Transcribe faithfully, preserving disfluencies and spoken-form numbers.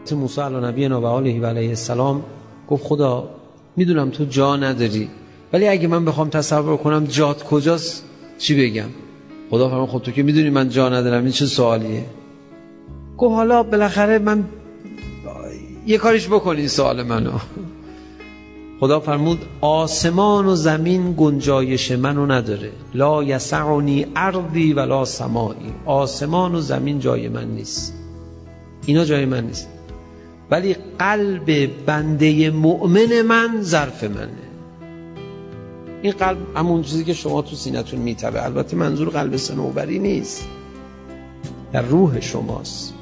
حضرت موسی علی نبینا و آله و علیه السلام گفت خدا میدونم تو جا نداری، ولی اگه من بخوام تصور کنم جات کجاست چی بگم؟ خدا فرمود خب تو که میدونی من جا ندارم، این چه سوالیه؟ گفت حالا بالاخره من یه کاریش بکنی سوال منو. خدا فرمود آسمان و زمین گنجایش منو نداره، لا یسعنی ارضی ولا سمایی، آسمان و زمین جای من نیست، اینا جای من نیست، ولی قلب بنده مؤمن من ظرف منه. این قلب همون چیزی که شما تو سینتون میتبه، البته منظور قلب صنوبری نیست، در روح شماست.